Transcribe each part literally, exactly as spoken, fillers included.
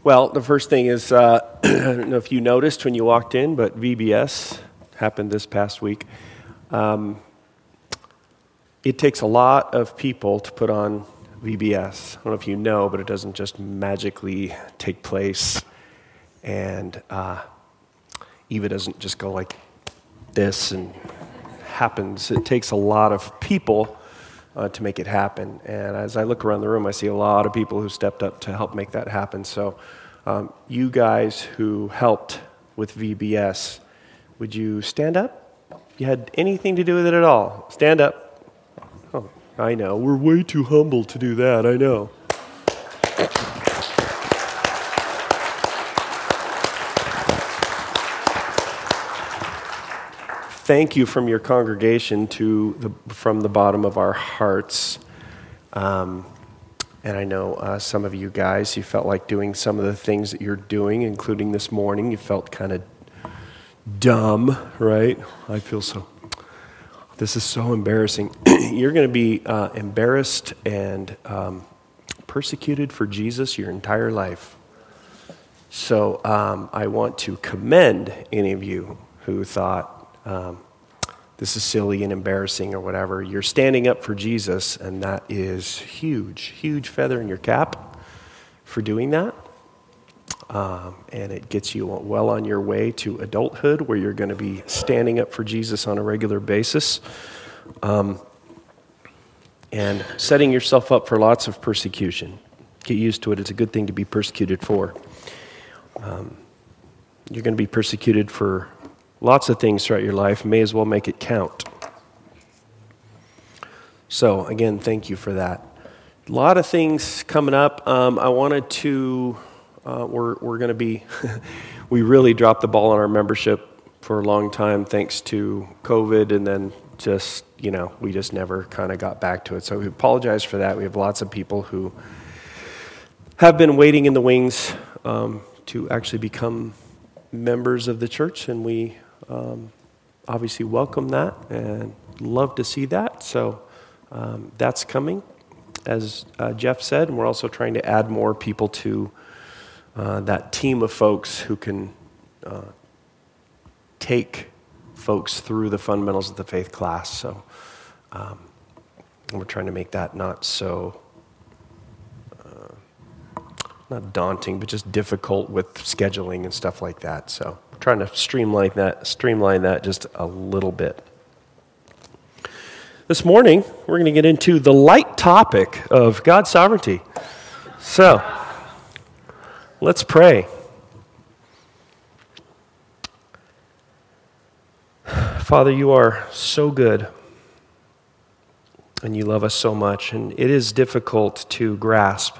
Well, the first thing is, uh, I don't know if you noticed when you walked in, but V B S happened this past week. Um, it takes a lot of people to put on V B S. I don't know if you know, but it doesn't just magically take place. And uh, Eva doesn't just go like this and happens. It takes a lot of people uh, to make it happen. And as I look around the room, I see a lot of people who stepped up to help make that happen. So um, you guys who helped with V B S, would you stand up? You had anything to do with it at all? Stand up. Oh, I know. We're way too humble to do that. I know. Thank you from your congregation to the, from the bottom of our hearts. Um, and I know uh, some of you guys, you felt like doing some of the things that you're doing, including this morning. You felt kind of dumb, right? I feel so, this is so embarrassing. You're going to be uh, embarrassed and um, persecuted for Jesus your entire life. So um, I want to commend any of you who thought, Um, this is silly and embarrassing or whatever. You're standing up for Jesus, and that is huge, huge feather in your cap for doing that. Um, and it gets you well on your way to adulthood, where you're going to be standing up for Jesus on a regular basis, um, and setting yourself up for lots of persecution. Get used to it. It's a good thing to be persecuted for. Um, you're going to be persecuted for lots of things throughout your life. May as well make it count. So, again, thank you for that. A lot of things coming up. Um, I wanted to, uh, we're, we're going to be, we really dropped the ball on our membership for a long time thanks to COVID, and then just, you know, we just never kind of got back to it. So we apologize for that. We have lots of people who have been waiting in the wings um, to actually become members of the church, and we Um, obviously welcome that and love to see that. So um, that's coming, as uh, Jeff said, and we're also trying to add more people to uh, that team of folks who can uh, take folks through the fundamentals of the faith class. So um, we're trying to make that not so uh, not daunting, but just difficult with scheduling and stuff like that. So trying to streamline that, streamline that just a little bit. This morning, we're going to get into the light topic of God's sovereignty. So, let's pray. Father, you are so good, and you love us so much, and it is difficult to grasp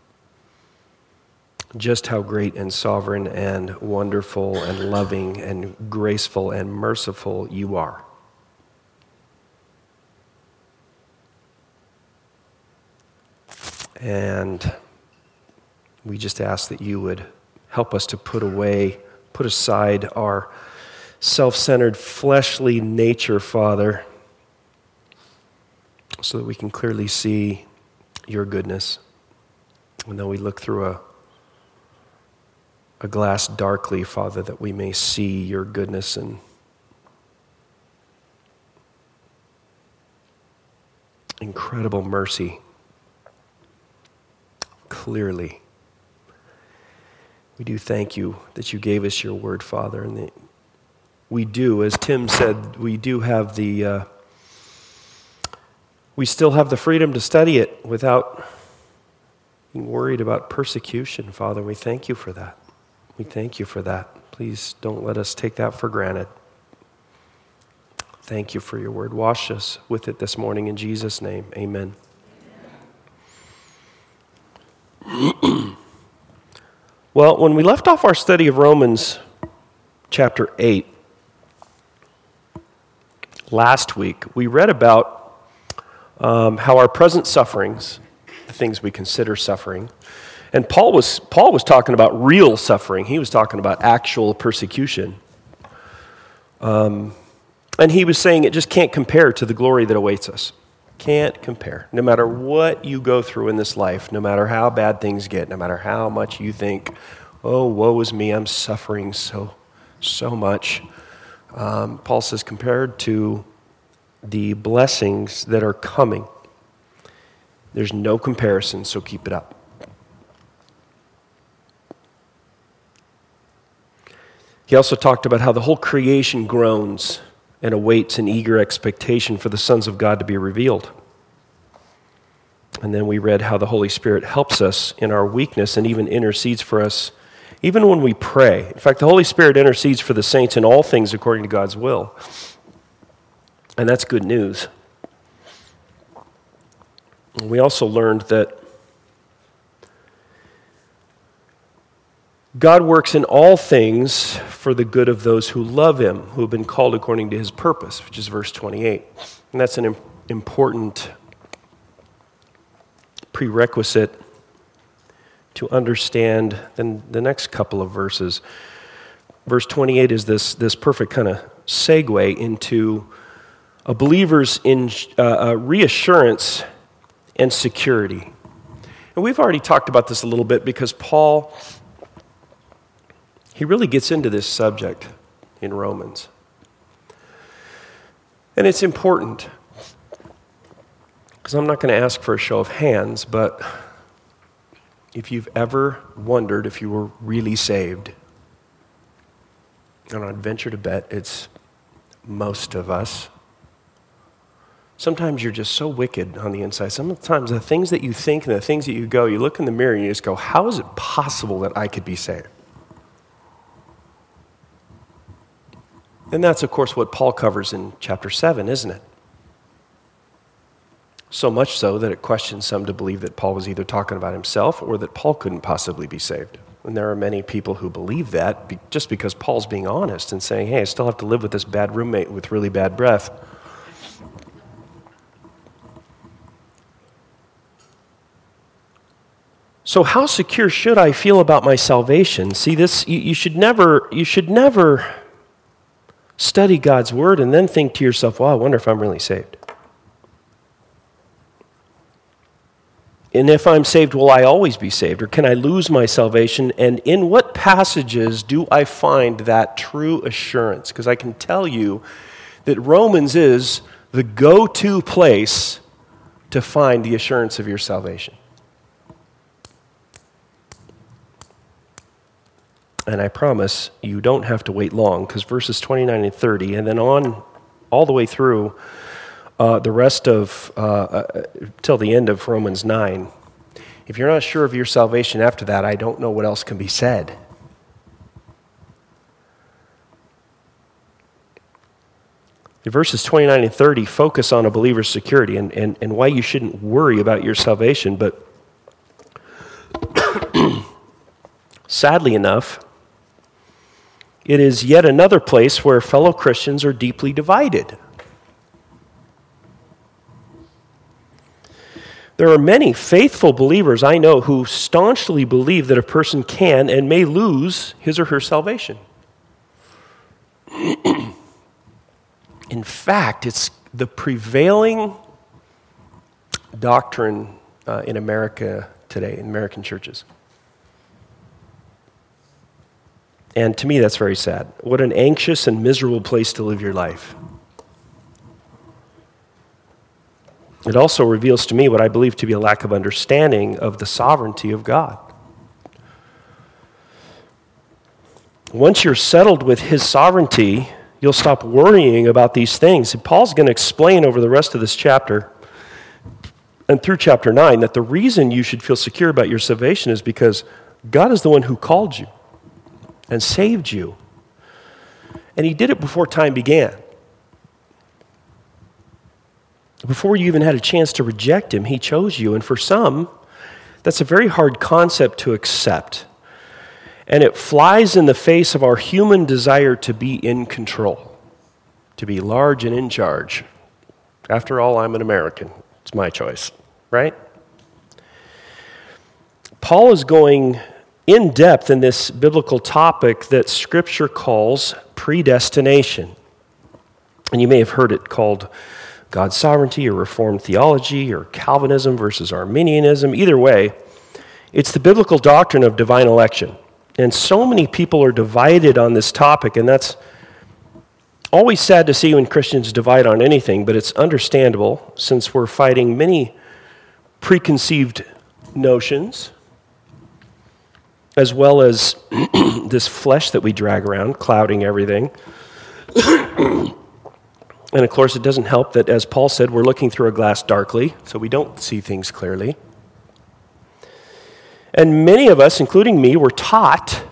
just how great and sovereign and wonderful and loving and graceful and merciful you are. And we just ask that you would help us to put away, put aside our self-centered fleshly nature, Father, so that we can clearly see your goodness. And though we look through a a glass darkly, Father, that we may see your goodness and incredible mercy clearly. We do thank you that you gave us your word, Father, and that we do, as Tim said, we do have the, uh, we still have the freedom to study it without being worried about persecution, Father. We thank you for that. We thank you for that. Please don't let us take that for granted. Thank you for your word. Wash us with it this morning in Jesus' name. Amen. Well, when we left off our study of Romans chapter eight last week, we read about um, how our present sufferings, the things we consider suffering, and Paul was Paul was talking about real suffering. He was talking about actual persecution. Um, and he was saying it just can't compare to the glory that awaits us. Can't compare. No matter what you go through in this life, no matter how bad things get, no matter how much you think, oh, woe is me, I'm suffering so, so much. Um, Paul says, compared to the blessings that are coming, there's no comparison, so keep it up. He also talked about how the whole creation groans and awaits in eager expectation for the sons of God to be revealed. And then we read how the Holy Spirit helps us in our weakness and even intercedes for us even when we pray. In fact, the Holy Spirit intercedes for the saints in all things according to God's will. And that's good news. We also learned that God works in all things for the good of those who love him, who have been called according to his purpose, which is verse twenty-eight. And that's an important prerequisite to understand then the next couple of verses. Verse twenty-eight is this, this perfect kind of segue into a believer's in, uh, uh, reassurance and security. And we've already talked about this a little bit because Paul, he really gets into this subject in Romans. And it's important because I'm not going to ask for a show of hands, but if you've ever wondered if you were really saved, and I'd venture to bet it's most of us. Sometimes you're just so wicked on the inside. Sometimes the things that you think and the things that you go, you look in the mirror and you just go, how is it possible that I could be saved? And that's, of course, what Paul covers in chapter seven, isn't it? So much so that it questions some to believe that Paul was either talking about himself or that Paul couldn't possibly be saved. And there are many people who believe that just because Paul's being honest and saying, hey, I still have to live with this bad roommate with really bad breath. So how secure should I feel about my salvation? See, this you, you should never you should never study God's word and then think to yourself, well, I wonder if I'm really saved. And if I'm saved, will I always be saved? Or can I lose my salvation? And in what passages do I find that true assurance? Because I can tell you that Romans is the go-to place to find the assurance of your salvation. And I promise you don't have to wait long, because verses twenty-nine and thirty, and then on all the way through uh, the rest of, uh, uh, till the end of Romans nine, if you're not sure of your salvation after that, I don't know what else can be said. The verses twenty-nine and thirty focus on a believer's security and, and, and why you shouldn't worry about your salvation, but sadly enough, it is yet another place where fellow Christians are deeply divided. There are many faithful believers I know who staunchly believe that a person can and may lose his or her salvation. In fact, it's the prevailing doctrine uh, in America today, in American churches. And to me, that's very sad. What an anxious and miserable place to live your life. It also reveals to me what I believe to be a lack of understanding of the sovereignty of God. Once you're settled with his sovereignty, you'll stop worrying about these things. And Paul's going to explain over the rest of this chapter and through chapter nine that the reason you should feel secure about your salvation is because God is the one who called you and saved you. And he did it before time began. Before you even had a chance to reject him, he chose you. And for some, that's a very hard concept to accept. And it flies in the face of our human desire to be in control, to be large and in charge. After all, I'm an American. It's my choice, right? Paul is going in depth in this biblical topic that Scripture calls predestination. And you may have heard it called God's sovereignty or Reformed theology or Calvinism versus Arminianism. Either way, it's the biblical doctrine of divine election. And so many people are divided on this topic, and that's always sad to see when Christians divide on anything, but it's understandable since we're fighting many preconceived notions, as well as this flesh that we drag around, clouding everything. And of course, it doesn't help that, as Paul said, we're looking through a glass darkly, so we don't see things clearly. And many of us, including me, were taught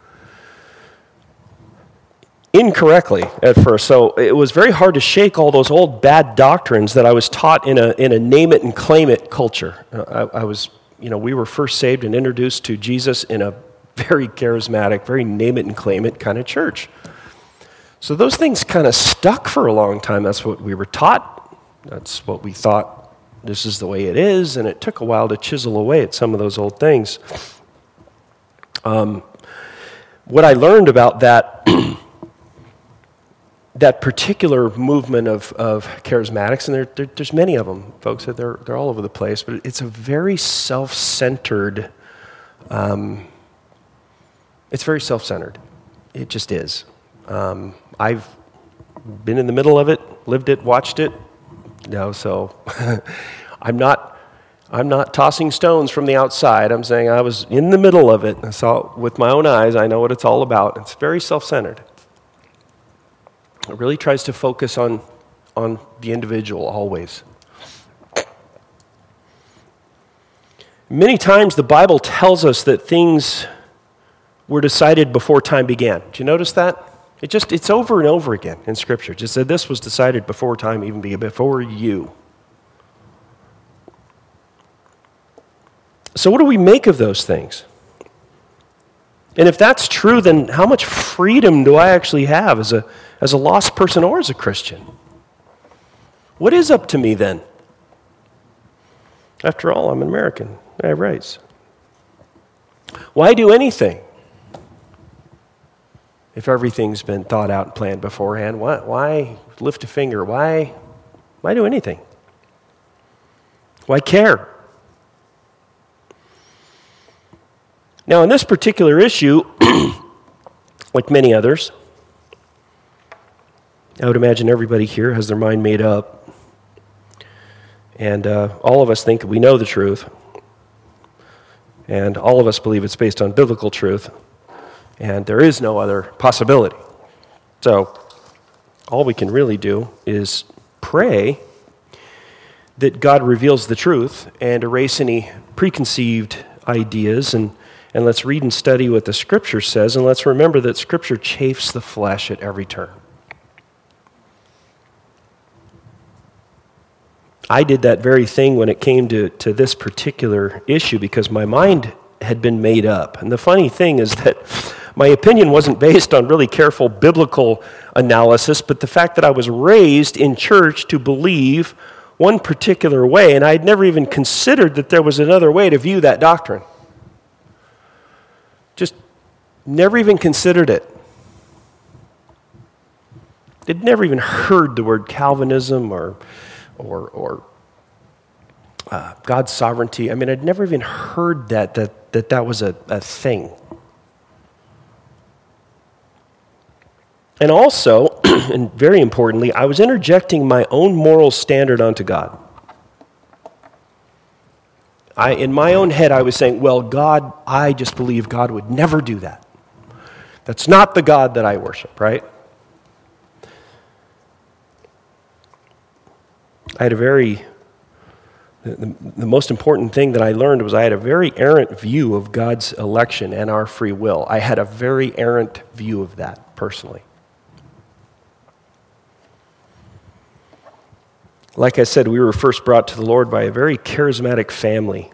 incorrectly at first. So it was very hard to shake all those old bad doctrines that I was taught in a in a name it and claim it culture. I, I was, you know, we were first saved and introduced to Jesus in a very charismatic, very name it and claim it kind of church. So those things kind of stuck for a long time. That's what we were taught. That's what we thought. This is the way it is, and it took a while to chisel away at some of those old things. Um, what I learned about that that particular movement of, of charismatics, and there, there, there's many of them, folks, that they're they're all over the place, but it's a very self-centered. Um, it's very self-centered. It just is. Um, I've been in the middle of it, lived it, watched it. No, so I'm not I'm not tossing stones from the outside. I'm saying I was in the middle of it. I saw it with my own eyes. I know what it's all about. It's very self-centered. It really tries to focus on, on the individual always. Many times the Bible tells us that things were decided before time began. Do you notice that? It just, it's over and over again in Scripture. It just said this was decided before time even began, before you. So what do we make of those things? And if that's true, then how much freedom do I actually have as a, as a lost person or as a Christian? What is up to me then? After all, I'm an American. I have rights. Why do anything? If everything's been thought out and planned beforehand, why, why lift a finger? Why, why do anything? Why care? Now, in this particular issue, like many others, I would imagine everybody here has their mind made up. And uh, all of us think we know the truth. And all of us believe it's based on biblical truth. And there is no other possibility. So, all we can really do is pray that God reveals the truth and erase any preconceived ideas, and, and let's read and study what the Scripture says, and let's remember that Scripture chafes the flesh at every turn. I did that very thing when it came to, to this particular issue because my mind had been made up. And the funny thing is that my opinion wasn't based on really careful biblical analysis, but the fact that I was raised in church to believe one particular way, and I had never even considered that there was another way to view that doctrine. Just never even considered it. I'd never even heard the word Calvinism or or, or uh, God's sovereignty. I mean, I'd never even heard that that that, that was a, a thing. And also, and very importantly, I was interjecting my own moral standard onto God. I, in my own head, I was saying, well, God, I just believe God would never do that. That's not the God that I worship, right? I had a very, the, the most important thing that I learned was I had a very errant view of God's election and our free will. I had a very errant view of that, personally. Like I said, we were first brought to the Lord by a very charismatic family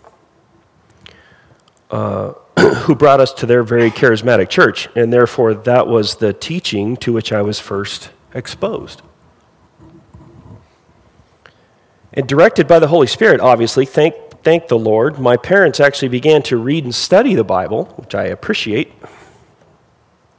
uh, who brought us to their very charismatic church, and therefore that was the teaching to which I was first exposed. And directed by the Holy Spirit, obviously, thank, thank the Lord, my parents actually began to read and study the Bible, which I appreciate.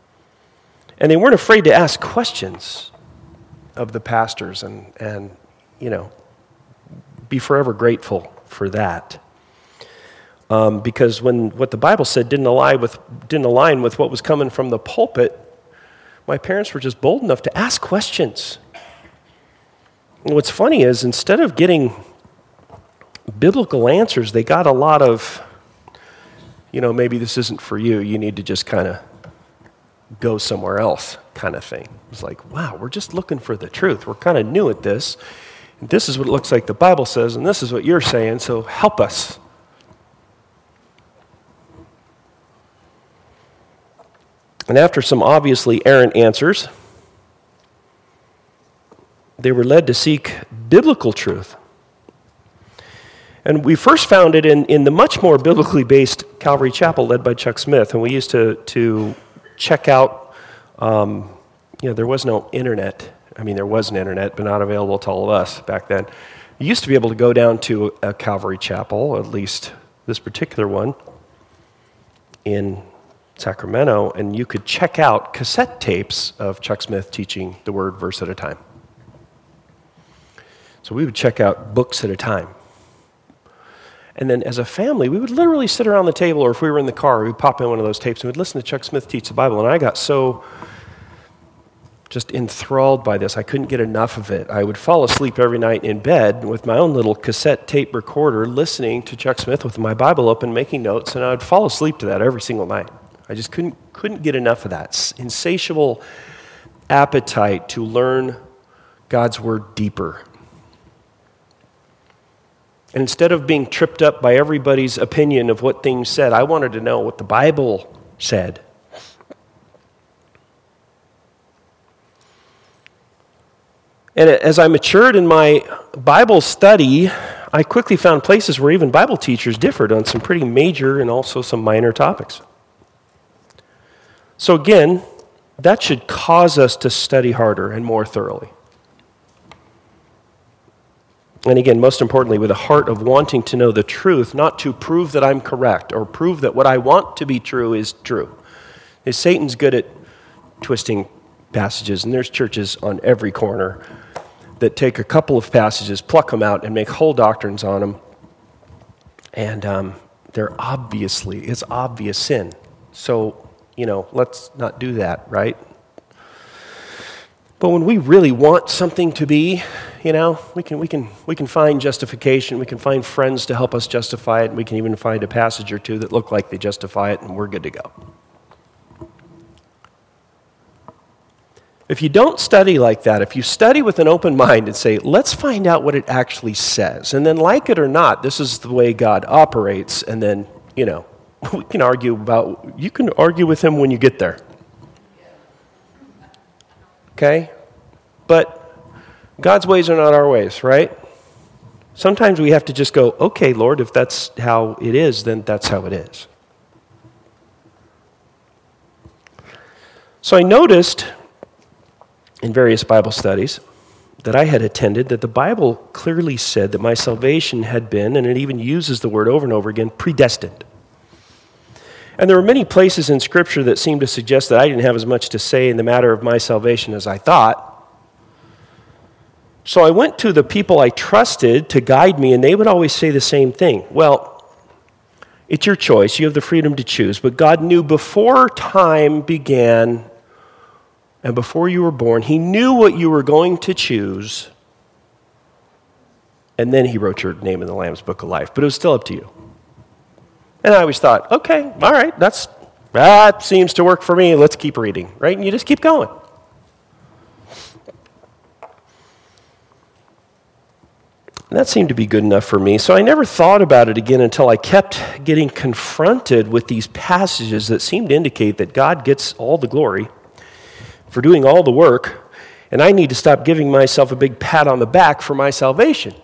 And they weren't afraid to ask questions of the pastors and, and you know, be forever grateful for that. Um, because when what the Bible said didn't align with didn't align with what was coming from the pulpit, my parents were just bold enough to ask questions. And what's funny is instead of getting biblical answers, they got a lot of, you know, maybe this isn't for you. You need to just kind of go somewhere else kind of thing. It's like, wow, we're just looking for the truth. We're kind of new at this. And this is what it looks like the Bible says, and this is what you're saying, so help us. And after some obviously errant answers, they were led to seek biblical truth. And we first found it in, in the much more biblically based Calvary Chapel led by Chuck Smith. And we used to, to check out, um, you know, there was no internet. I mean, there was an internet, but not available to all of us back then. You used to be able to go down to a Calvary Chapel, at least this particular one, in Sacramento, and you could check out cassette tapes of Chuck Smith teaching the word verse at a time. So we would check out books at a time. And then as a family, we would literally sit around the table, or if we were in the car, we'd pop in one of those tapes and we'd listen to Chuck Smith teach the Bible. And I got so just enthralled by this, I couldn't get enough of it. I would fall asleep every night in bed with my own little cassette tape recorder, listening to Chuck Smith with my Bible open, making notes, and I would fall asleep to that every single night. I just couldn't couldn't get enough of that insatiable appetite to learn God's word deeper. And instead of being tripped up by everybody's opinion of what things said, I wanted to know what the Bible said. And as I matured in my Bible study, I quickly found places where even Bible teachers differed on some pretty major and also some minor topics. So again, that should cause us to study harder and more thoroughly. And again, most importantly, with a heart of wanting to know the truth, not to prove that I'm correct or prove that what I want to be true is true. Is Satan's good at twisting passages, and there's churches on every corner that take a couple of passages, pluck them out, and make whole doctrines on them. And um, they're obviously, it's obvious sin. So, you know, let's not do that, right? But when we really want something to be, you know, we can we can we can find justification, we can find friends to help us justify it, and we can even find a passage or two that look like they justify it, and we're good to go. If you don't study like that, if you study with an open mind and say, let's find out what it actually says, and then like it or not, this is the way God operates, and then, you know, we can argue about, you can argue with him when you get there. Okay? But God's ways are not our ways, right? Sometimes we have to just go, okay, Lord, if that's how it is, then that's how it is. So I noticed in various Bible studies that I had attended that the Bible clearly said that my salvation had been, and it even uses the word over and over again, predestined. And there were many places in Scripture that seemed to suggest that I didn't have as much to say in the matter of my salvation as I thought. So I went to the people I trusted to guide me, and they would always say the same thing. Well, it's your choice. You have the freedom to choose. But God knew before time began and before you were born, he knew what you were going to choose, and then he wrote your name in the Lamb's Book of Life. But it was still up to you. And I always thought, okay, all right, that's, that seems to work for me. Let's keep reading, right? And you just keep going. And that seemed to be good enough for me. So I never thought about it again until I kept getting confronted with these passages that seemed to indicate that God gets all the glory for doing all the work, and I need to stop giving myself a big pat on the back for my salvation.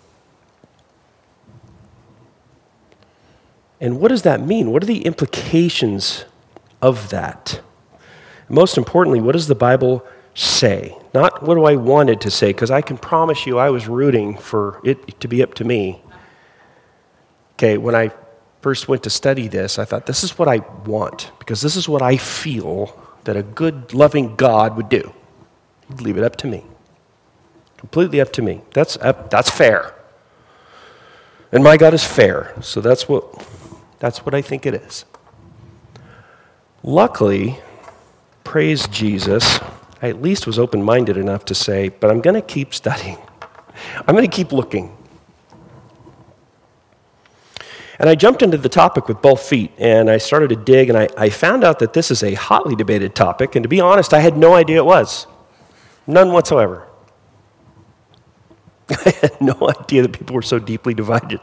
And what does that mean? What are the implications of that? Most importantly, what does the Bible say? Not what do I want it to say, because I can promise you I was rooting for it to be up to me. Okay, when I first went to study this, I thought, this is what I want, because this is what I feel that a good, loving God would do. He'd leave it up to me. Completely up to me. That's up, that's fair. And my God is fair. So that's what that's what I think it is. Luckily, praise Jesus, I at least was open-minded enough to say, but I'm going to keep studying. I'm going to keep looking. And I jumped into the topic with both feet, and I started to dig, and I, I found out that this is a hotly debated topic, and to be honest, I had no idea it was. None whatsoever. I had no idea that people were so deeply divided.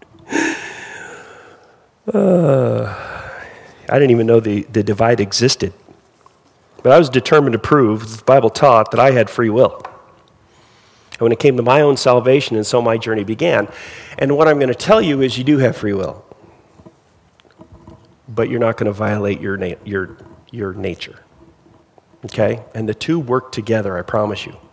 Uh, I didn't even know the, the divide existed. But I was determined to prove, the Bible taught, that I had free will. And when it came to my own salvation, and so my journey began. And what I'm going to tell you is you do have free will. But you're not going to violate your, na- your, your nature. Okay? And the two work together, I promise you.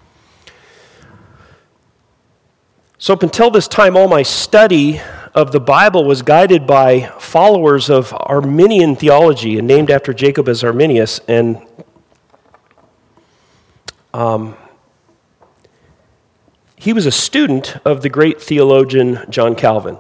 So up until this time, all my study of the Bible was guided by followers of Arminian theology and named after Jacob as Arminius. And um, he was a student of the great theologian John Calvin.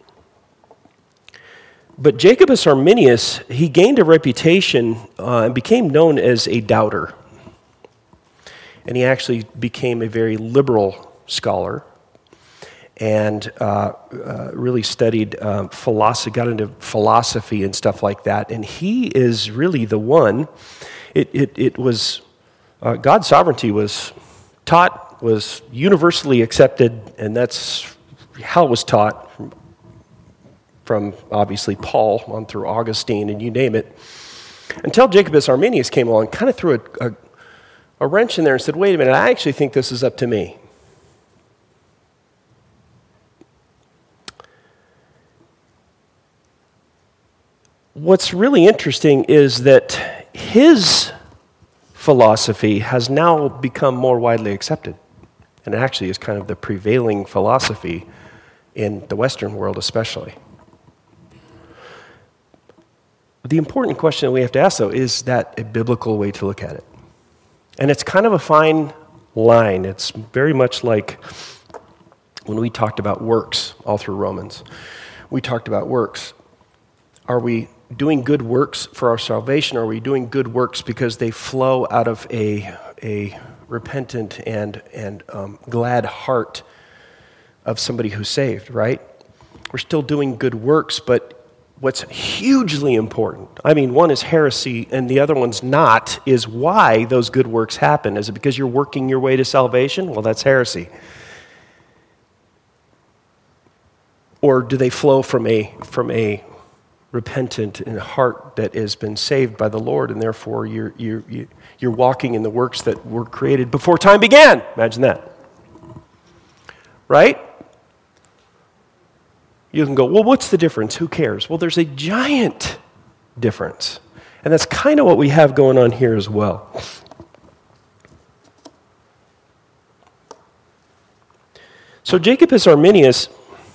But Jacobus Arminius, he gained a reputation uh, and became known as a doubter. And he actually became a very liberal scholar. And uh, uh, really studied um, philosophy, got into philosophy and stuff like that. And he is really the one. It it, it was uh, God's sovereignty was taught, was universally accepted, and that's how it was taught from, from obviously Paul on through Augustine and you name it. Until Jacobus Arminius came along, kind of threw a, a, a wrench in there and said, "Wait a minute, I actually think this is up to me." What's really interesting is that his philosophy has now become more widely accepted. And it actually is kind of the prevailing philosophy in the Western world especially. The important question that we have to ask, though, is that a biblical way to look at it? And it's kind of a fine line. It's very much like when we talked about works all through Romans. We talked about works. Are we doing good works for our salvation, or are we doing good works because they flow out of a, a repentant and, and um, glad heart of somebody who's saved, right? We're still doing good works, but what's hugely important, I mean, one is heresy and the other one's not, is why those good works happen. Is it because you're working your way to salvation? Well, that's heresy. Or do they flow from a from a repentant and heart that has been saved by the Lord, and therefore you're, you're, you're walking in the works that were created before time began? Imagine that. Right? You can go, well, what's the difference? Who cares? Well, there's a giant difference. And that's kind of what we have going on here as well. So Jacobus Arminius,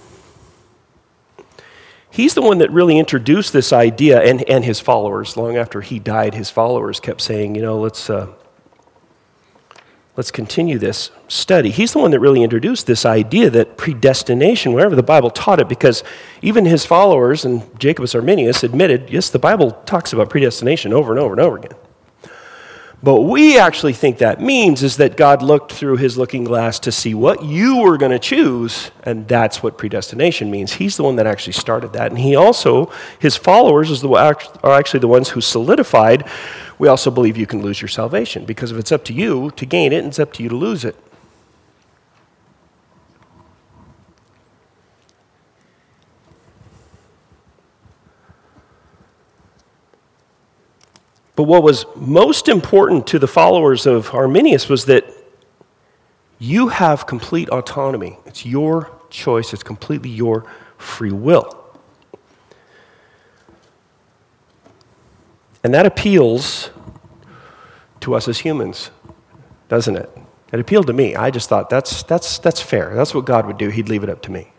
he's the one that really introduced this idea, and, and his followers. Long after he died, his followers kept saying, you know, let's uh, let's continue this study. He's the one that really introduced this idea that predestination, wherever the Bible taught it, because even his followers, and Jacobus Arminius admitted, yes, the Bible talks about predestination over and over and over again. But what we actually think that means is that God looked through his looking glass to see what you were going to choose, and that's what predestination means. He's the one that actually started that, and he also, his followers is the, are actually the ones who solidified, we also believe you can lose your salvation, because if it's up to you to gain it, and it's up to you to lose it. But what was most important to the followers of Arminius was that you have complete autonomy. It's your choice. It's completely your free will. And that appeals to us as humans, doesn't it? It appealed to me. I just thought that's that's that's fair. That's what God would do. He'd leave it up to me.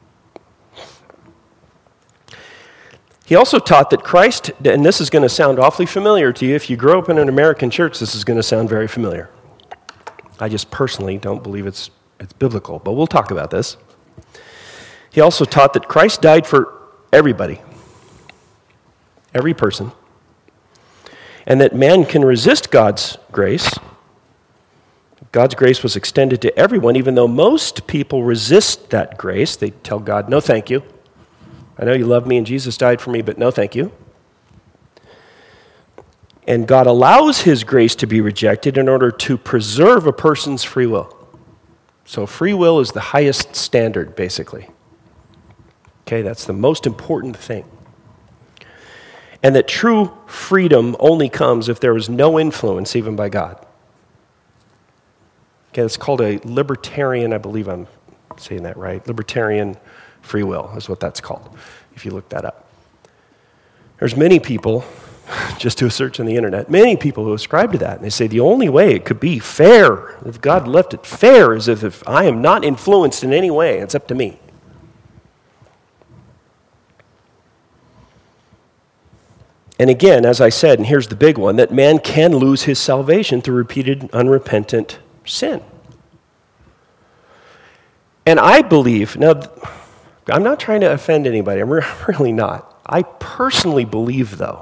He also taught that Christ, and this is going to sound awfully familiar to you. If you grow up in an American church, this is going to sound very familiar. I just personally don't believe it's it's biblical, but we'll talk about this. He also taught that Christ died for everybody, every person, and that man can resist God's grace. God's grace was extended to everyone, even though most people resist that grace. They tell God, no thank you. I know you love me and Jesus died for me, but no thank you. And God allows his grace to be rejected in order to preserve a person's free will. So free will is the highest standard, basically. Okay, that's the most important thing. And that true freedom only comes if there is no influence even by God. Okay, it's called a libertarian, I believe I'm saying that right, libertarian free will is what that's called, if you look that up. There's many people, just do a search on the internet, many people who ascribe to that, and they say the only way it could be fair, if God left it fair, is if, if I am not influenced in any way, it's up to me. And again, as I said, and here's the big one, that man can lose his salvation through repeated unrepentant sin. And I believe, now, I'm not trying to offend anybody, I'm really not. I personally believe, though,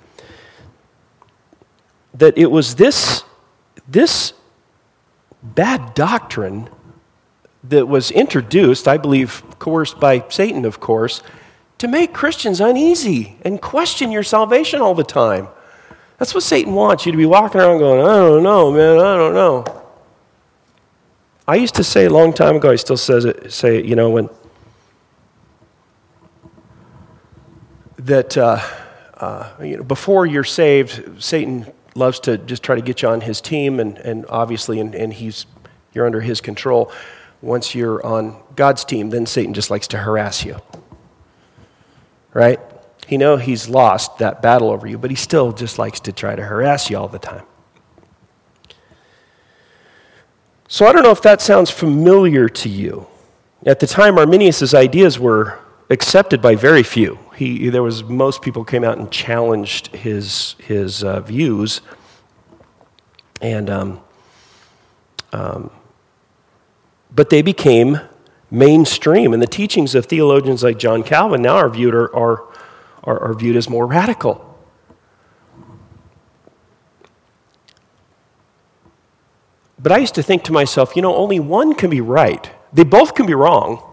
that it was this, this bad doctrine that was introduced, I believe, coerced by Satan, of course, to make Christians uneasy and question your salvation all the time. That's what Satan wants, you to be walking around going, I don't know, man, I don't know. I used to say a long time ago, I still says it, say it, you know, when that uh, uh, you know, before you're saved, Satan loves to just try to get you on his team, and, and obviously, and, and he's you're under his control. Once you're on God's team, then Satan just likes to harass you. Right? He knows he's lost that battle over you, but he still just likes to try to harass you all the time. So I don't know if that sounds familiar to you. At the time, Arminius' ideas were accepted by very few. He, there was most people came out and challenged his his uh, views, and um, um, but they became mainstream, and the teachings of theologians like John Calvin now are viewed are are, are, are viewed as more radical. But I used to think to myself, you know, only one can be right. They both can be wrong.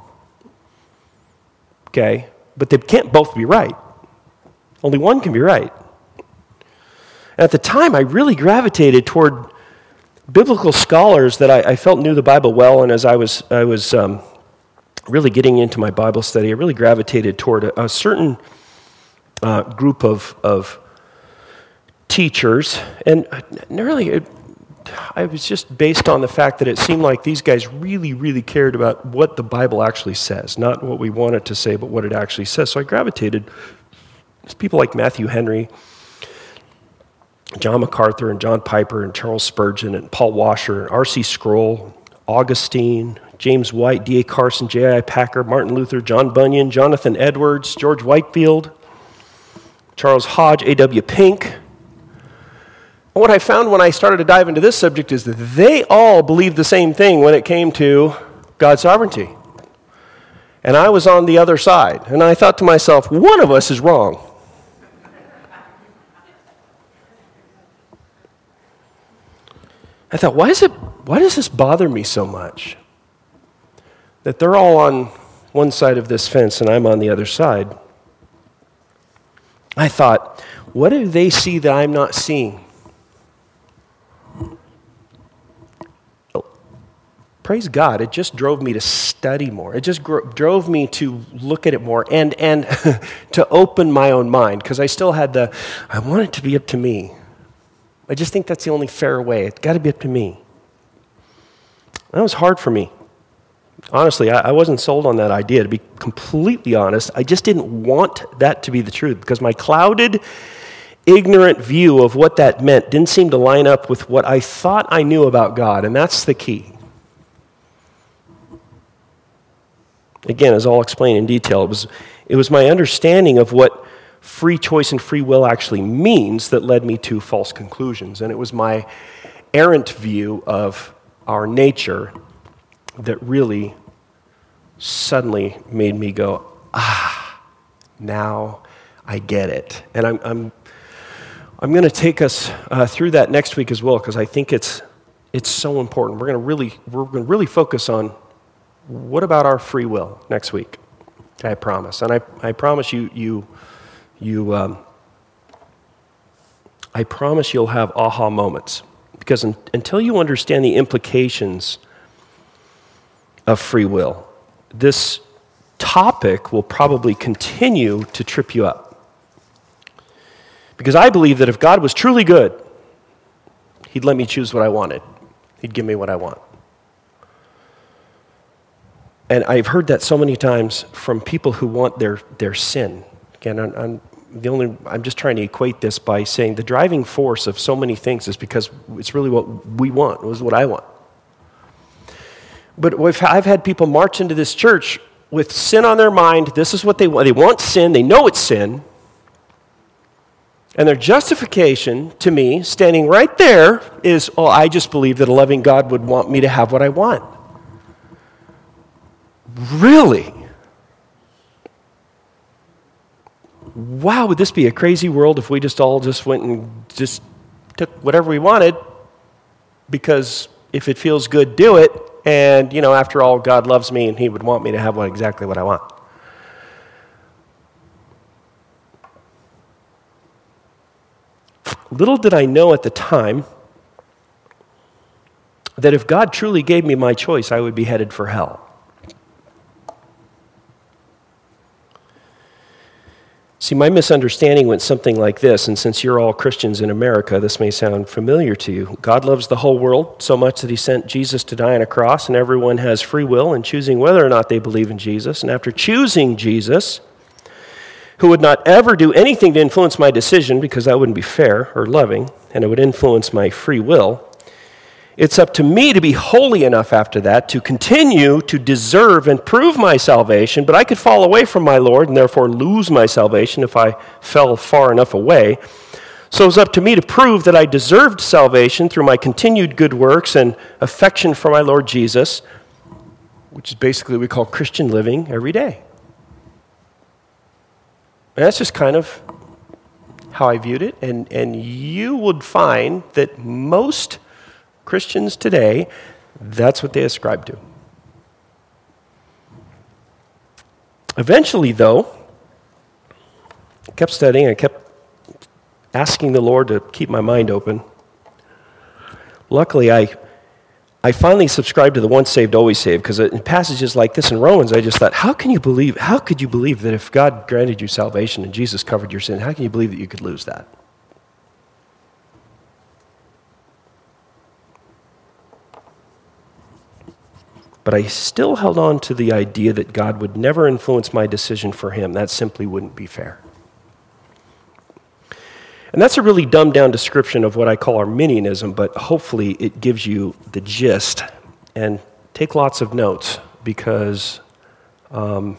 Okay? But they can't both be right. Only one can be right. At the time, I really gravitated toward biblical scholars that I, I felt knew the Bible well, and as I was I was um, really getting into my Bible study, I really gravitated toward a, a certain uh, group of of teachers, and really, it, I was just based on the fact that it seemed like these guys really, really cared about what the Bible actually says, not what we want it to say, but what it actually says. So I gravitated to people like Matthew Henry, John MacArthur, and John Piper, and Charles Spurgeon, and Paul Washer, and R C Sproul, Augustine, James White, D A Carson, J I Packer, Martin Luther, John Bunyan, Jonathan Edwards, George Whitefield, Charles Hodge, A W Pink. And what I found when I started to dive into this subject is that they all believed the same thing when it came to God's sovereignty. And I was on the other side. And I thought to myself, one of us is wrong. I thought, why is it, why does this bother me so much? That they're all on one side of this fence and I'm on the other side. I thought, what do they see that I'm not seeing? Praise God, it just drove me to study more. It just gro- drove me to look at it more and, and to open my own mind, because I still had the, I want it to be up to me. I just think that's the only fair way. It's got to be up to me. That was hard for me. Honestly, I, I wasn't sold on that idea. To be completely honest, I just didn't want that to be the truth, because my clouded, ignorant view of what that meant didn't seem to line up with what I thought I knew about God, and that's the key. Again, as I'll explain in detail, it was, it was my understanding of what free choice and free will actually means that led me to false conclusions. And it was my errant view of our nature that really suddenly made me go, ah, now I get it. And I'm I'm, I'm going to take us uh, through that next week as well, because I think it's it's so important. We're going to really we're going to really focus on what about our free will next week. I promise, and I I promise you you you um, I promise you'll have aha moments, because un, until you understand the implications of free will, this topic will probably continue to trip you up. Because I believe that if God was truly good, he'd let me choose what I wanted. He'd give me what I want. And I've heard that so many times from people who want their, their sin. Again, I'm, I'm, the only, I'm just trying to equate this by saying the driving force of so many things is because it's really what we want. It was what I want. But I've had people march into this church with sin on their mind. This is what they want. They want sin. They know it's sin. And their justification to me, standing right there, is, oh, I just believe that a loving God would want me to have what I want. Really? Wow, would this be a crazy world if we just all just went and just took whatever we wanted? Because if it feels good, do it. And, you know, after all, God loves me and he would want me to have what, exactly what I want. Little did I know at the time that if God truly gave me my choice, I would be headed for hell. See, my misunderstanding went something like this, and since you're all Christians in America, this may sound familiar to you. God loves the whole world so much that he sent Jesus to die on a cross, and everyone has free will in choosing whether or not they believe in Jesus. And after choosing Jesus, who would not ever do anything to influence my decision, because that wouldn't be fair or loving, and it would influence my free will, it's up to me to be holy enough after that to continue to deserve and prove my salvation, but I could fall away from my Lord and therefore lose my salvation if I fell far enough away. So it's up to me to prove that I deserved salvation through my continued good works and affection for my Lord Jesus, which is basically what we call Christian living every day. And that's just kind of how I viewed it, and, and you would find that most Christians today, that's what they ascribe to. Eventually, though, I kept studying, I kept asking the Lord to keep my mind open. Luckily, I I finally subscribed to the once saved, always saved, because in passages like this in Romans, I just thought, how can you believe, how could you believe that if God granted you salvation and Jesus covered your sin, how can you believe that you could lose that? But I still held on to the idea that God would never influence my decision for him. That simply wouldn't be fair. And that's a really dumbed down description of what I call Arminianism, but hopefully it gives you the gist. And take lots of notes, because um,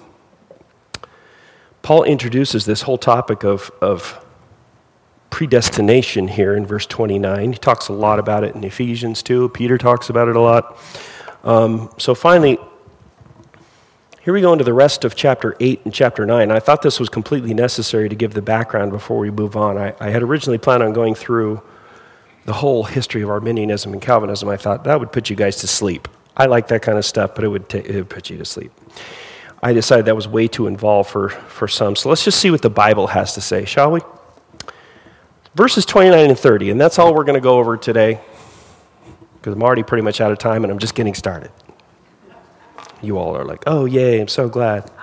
Paul introduces this whole topic of, of predestination here in verse twenty-nine. He talks a lot about it in Ephesians too. Peter talks about it a lot. Um, so finally, here we go into the rest of chapter eight and chapter nine. I thought this was completely necessary to give the background before we move on. I, I had originally planned on going through the whole history of Arminianism and Calvinism. I thought that would put you guys to sleep. I like that kind of stuff, but it would, ta- it would put you to sleep. I decided that was way too involved for, for some. So let's just see what the Bible has to say, shall we? Verses twenty-nine and thirty, and that's all we're going to go over today, because I'm already pretty much out of time and I'm just getting started. You all are like, oh, yay, I'm so glad.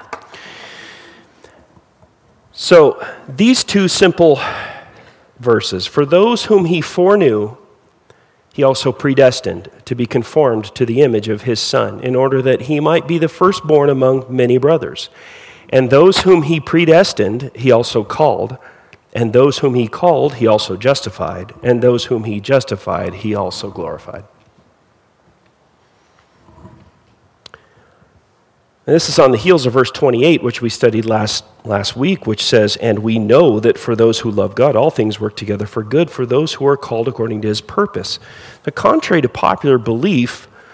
So these two simple verses, for those whom he foreknew, he also predestined to be conformed to the image of his Son, in order that he might be the firstborn among many brothers. And those whom he predestined, he also called. And those whom he called, he also justified. And those whom he justified, he also glorified. And this is on the heels of verse twenty-eight, which we studied last, last week, which says, and we know that for those who love God, all things work together for good, for those who are called according to his purpose. Now, contrary to popular belief,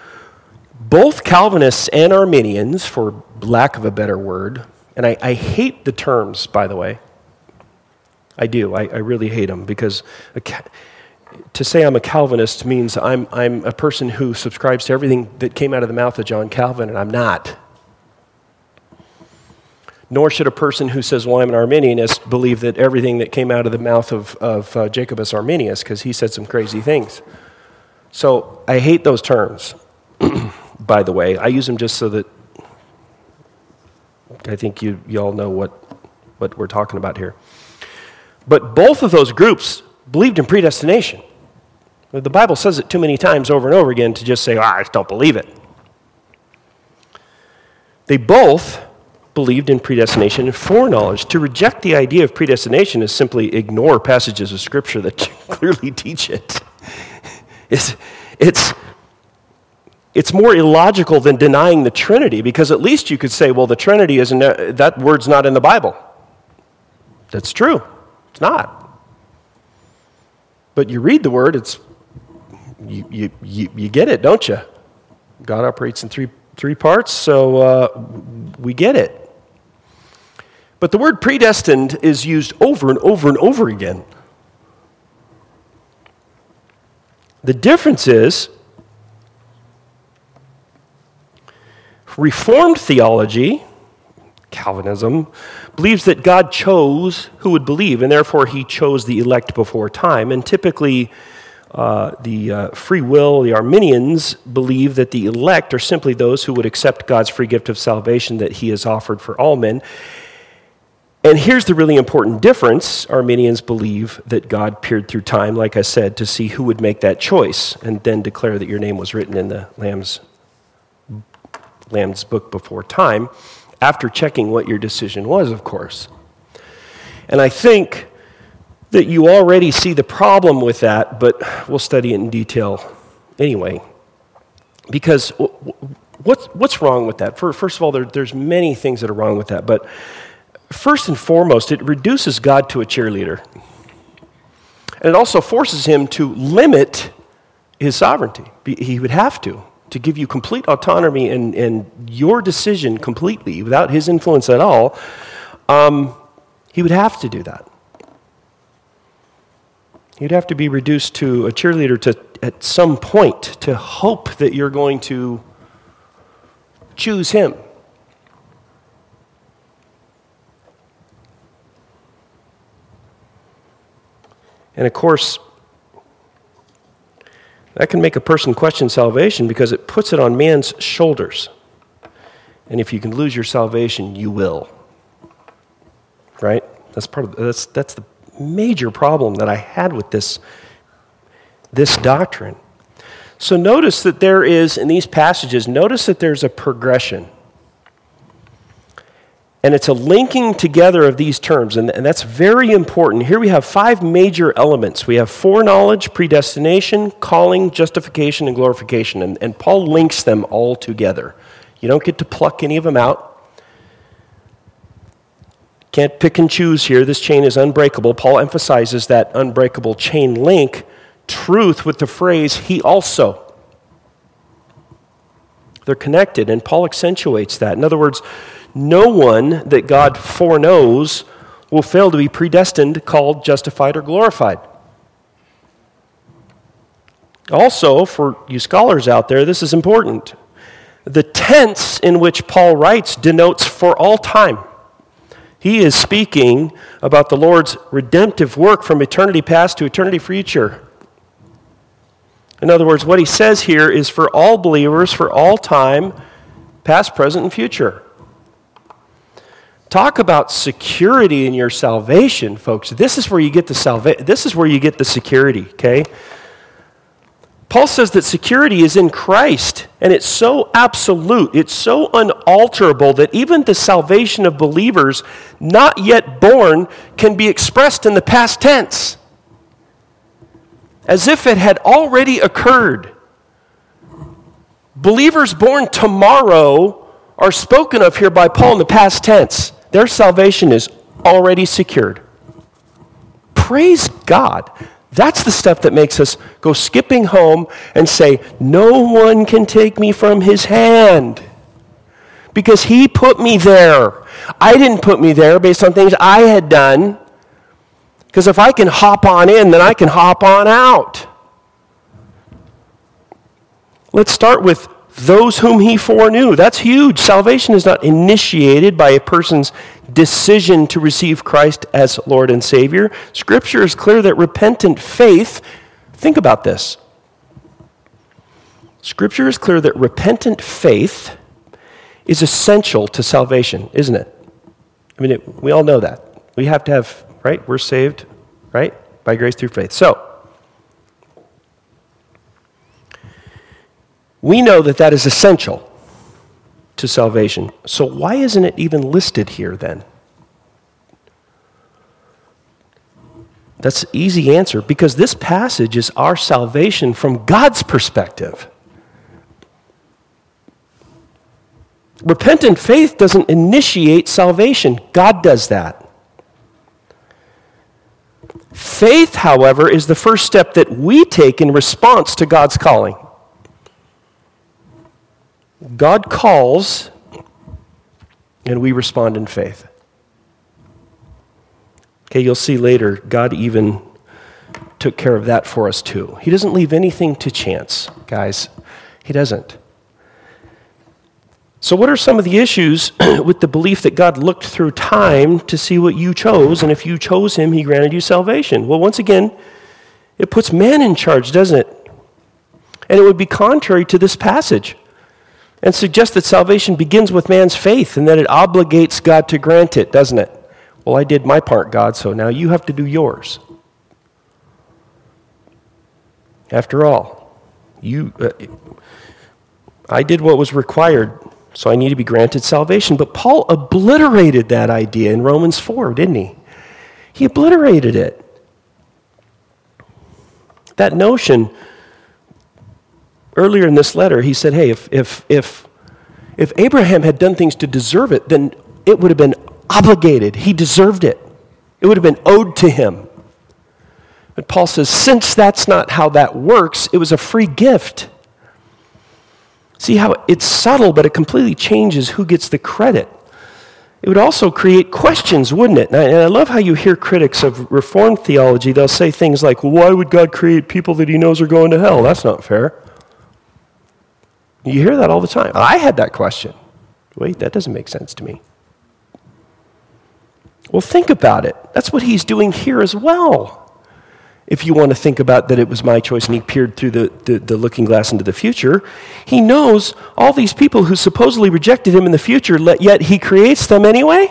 Both Calvinists and Arminians, for lack of a better word, and I, I hate the terms, by the way. I do. I, I really hate them because a, to say I'm a Calvinist means I'm, I'm a person who subscribes to everything that came out of the mouth of John Calvin, and I'm not. Nor should a person who says, well, I'm an Arminianist, believe that everything that came out of the mouth of, of uh, Jacobus Arminius, because he said some crazy things. So I hate those terms, by the way. I use them just so that I think you, you all know what, what we're talking about here. But both of those groups believed in predestination. The Bible says it too many times over and over again to just say, oh, I just don't believe it. They both believed in predestination and foreknowledge. To reject the idea of predestination is simply ignore passages of Scripture that clearly teach it. It's, it's, it's more illogical than denying the Trinity, because at least you could say, well, the Trinity isn't, that word's not in the Bible. That's true. It's not. But you read the word, it's you you you, you get it, don't you? God operates in three three parts, so uh, we get it. But the word predestined is used over and over and over again. The difference is Reformed theology, Calvinism, believes that God chose who would believe, and therefore he chose the elect before time. And typically, uh, the uh, free will, the Arminians, believe that the elect are simply those who would accept God's free gift of salvation that he has offered for all men. And here's the really important difference. Arminians believe that God peered through time, like I said, to see who would make that choice, and then declare that your name was written in the Lamb's, Lamb's book before time, after checking what your decision was, of course. And I think that you already see the problem with that, but we'll study it in detail anyway. Because what's, what's wrong with that? First of all, there, there's many things that are wrong with that, but first and foremost, it reduces God to a cheerleader. And it also forces him to limit his sovereignty. He would have to. to give you complete autonomy and, and your decision completely without his influence at all, um, he would have to do that. He'd have to be reduced to a cheerleader to, at some point, to hope that you're going to choose him. And of course, that can make a person question salvation because it puts it on man's shoulders. And if you can lose your salvation, you will. Right? That's part of that's that's the major problem that I had with this, this doctrine. So notice that there is, in these passages, notice that there's a progression. And it's a linking together of these terms, and, and that's very important. Here we have five major elements. We have foreknowledge, predestination, calling, justification, and glorification. And, and Paul links them all together. You don't get to pluck any of them out. Can't pick and choose here. This chain is unbreakable. Paul emphasizes that unbreakable chain link, truth, with the phrase, he also. They're connected, and Paul accentuates that. In other words, no one that God foreknows will fail to be predestined, called, justified, or glorified. Also, for you scholars out there, this is important. The tense in which Paul writes denotes for all time. He is speaking about the Lord's redemptive work from eternity past to eternity future. In other words, what he says here is for all believers, for all time, past, present, and future. Talk about security in your salvation, folks. This is where you get the salva- This is where you get the security, okay? Paul says that security is in Christ, and it's so absolute, it's so unalterable that even the salvation of believers not yet born can be expressed in the past tense, as if it had already occurred. Believers born tomorrow are spoken of here by Paul in the past tense. Their salvation is already secured. Praise God. That's the stuff that makes us go skipping home and say, no one can take me from his hand because he put me there. I didn't put me there based on things I had done, because if I can hop on in, then I can hop on out. Let's start with those whom he foreknew. That's huge. Salvation is not initiated by a person's decision to receive Christ as Lord and Savior. Scripture is clear that repentant faith, think about this. Scripture is clear that repentant faith is essential to salvation, isn't it? I mean, it, we all know that. We have to have, right? We're saved, right? By grace through faith. So, we know that that is essential to salvation. So why isn't it even listed here then? That's an easy answer, because this passage is our salvation from God's perspective. Repentant faith doesn't initiate salvation. God does that. Faith, however, is the first step that we take in response to God's calling. God calls, and we respond in faith. Okay, you'll see later, God even took care of that for us too. He doesn't leave anything to chance, guys. He doesn't. So what are some of the issues with the belief that God looked through time to see what you chose, and if you chose him, he granted you salvation? Well, once again, it puts man in charge, doesn't it? And it would be contrary to this passage, and suggest that salvation begins with man's faith and that it obligates God to grant it, doesn't it? Well, I did my part, God, so now you have to do yours. After all, you, uh, I did what was required, so I need to be granted salvation. But Paul obliterated that idea in Romans four, didn't he? He obliterated it. That notion. Earlier in this letter, he said, hey, if, if, if, if Abraham had done things to deserve it, then it would have been obligated. He deserved it. It would have been owed to him. But Paul says, since that's not how that works, it was a free gift. See how it's subtle, but it completely changes who gets the credit. It would also create questions, wouldn't it? And I, and I love how you hear critics of Reformed theology. They'll say things like, well, why would God create people that he knows are going to hell? That's not fair. You hear that all the time. I had that question. Wait, that doesn't make sense to me. Well, think about it. That's what he's doing here as well. If you want to think about that it was my choice and he peered through the, the, the looking glass into the future, he knows all these people who supposedly rejected him in the future, yet he creates them anyway?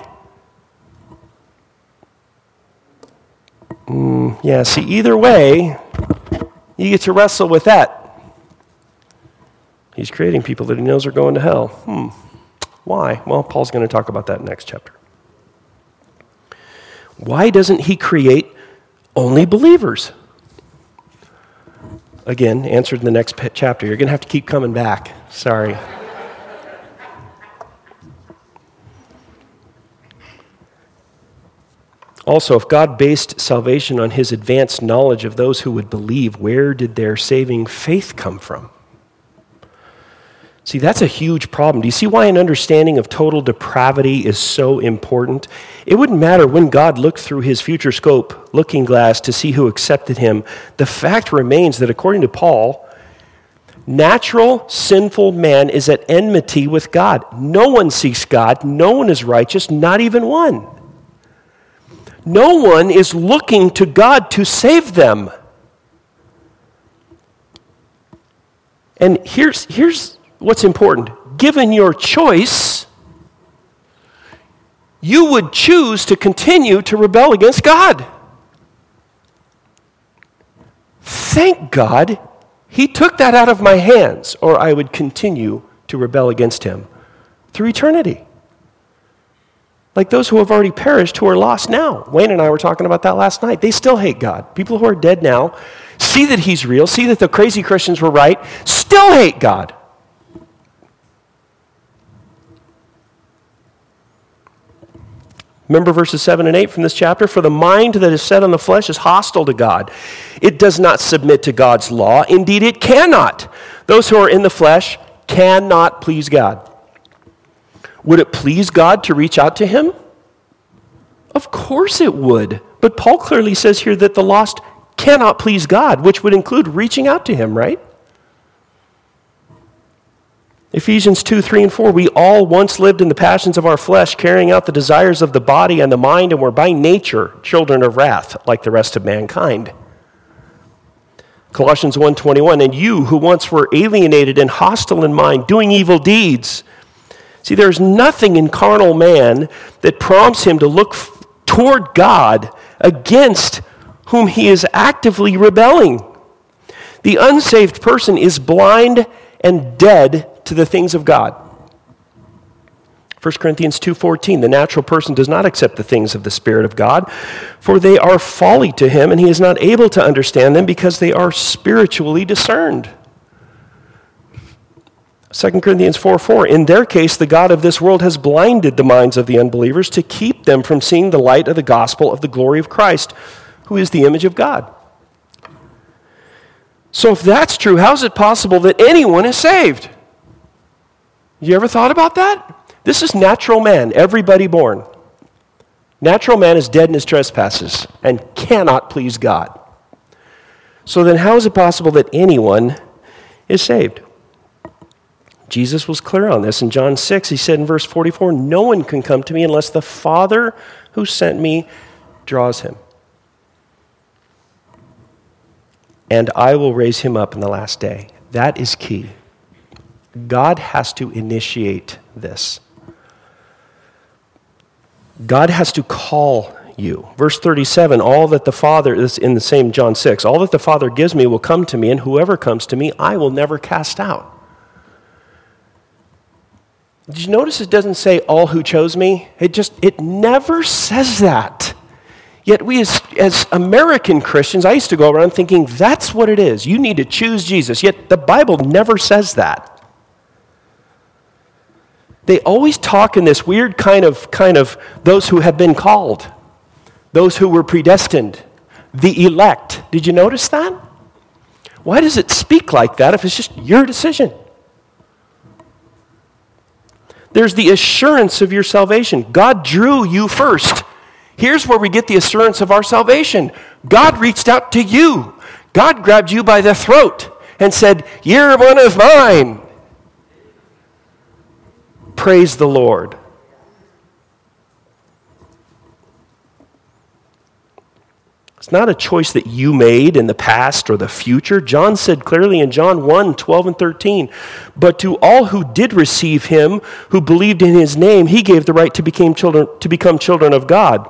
Mm, yeah, see, either way, you get to wrestle with that. He's creating people that he knows are going to hell. Hmm. Why? Well, Paul's going to talk about that next chapter. Why doesn't he create only believers? Again, answered in the next chapter. You're going to have to keep coming back. Sorry. Also, if God based salvation on his advanced knowledge of those who would believe, where did their saving faith come from? See, that's a huge problem. Do you see why an understanding of total depravity is so important? It wouldn't matter when God looked through his future scope looking glass to see who accepted him. The fact remains that according to Paul, natural, sinful man is at enmity with God. No one seeks God. No one is righteous, not even one. No one is looking to God to save them. And here's, here's what's important. Given your choice, you would choose to continue to rebel against God. Thank God he took that out of my hands, or I would continue to rebel against him through eternity. Like those who have already perished, who are lost now. Wayne and I were talking about that last night. They still hate God. People who are dead now see that he's real, see that the crazy Christians were right, still hate God. Remember verses seven and eight from this chapter? For the mind that is set on the flesh is hostile to God. It does not submit to God's law. Indeed, it cannot. Those who are in the flesh cannot please God. Would it please God to reach out to him? Of course it would. But Paul clearly says here that the lost cannot please God, which would include reaching out to him, right? Ephesians two, three, and four, we all once lived in the passions of our flesh, carrying out the desires of the body and the mind, and were by nature children of wrath, like the rest of mankind. Colossians one twenty-one, and you who once were alienated and hostile in mind, doing evil deeds. See, there's nothing in carnal man that prompts him to look f- toward God against whom he is actively rebelling. The unsaved person is blind and dead to the things of God. First Corinthians two fourteen, the natural person does not accept the things of the Spirit of God, for they are folly to him, and he is not able to understand them because they are spiritually discerned. Second Corinthians four four, in their case, the God of this world has blinded the minds of the unbelievers to keep them from seeing the light of the gospel of the glory of Christ, who is the image of God. So if that's true, how is it possible that anyone is saved? You ever thought about that? This is natural man, everybody born. Natural man is dead in his trespasses and cannot please God. So then how is it possible that anyone is saved? Jesus was clear on this in John six. He said in verse forty-four, no one can come to me unless the Father who sent me draws him. And I will raise him up in the last day. That is key. God has to initiate this. God has to call you. Verse thirty-seven, all that the Father, this in the same John six, all that the Father gives me will come to me, and whoever comes to me, I will never cast out. Did you notice it doesn't say all who chose me? It just, it never says that. Yet we as, as American Christians, I used to go around thinking that's what it is. You need to choose Jesus. Yet the Bible never says that. They always talk in this weird kind of, kind of those who have been called, those who were predestined, the elect. Did you notice that? Why does it speak like that if it's just your decision? There's the assurance of your salvation. God drew you first. Here's where we get the assurance of our salvation. God reached out to you. God grabbed you by the throat and said, you're one of mine. Praise the Lord. It's not a choice that you made in the past or the future. John said clearly in John one, twelve and thirteen, but to all who did receive him, who believed in his name, he gave the right to become children, to become children of God,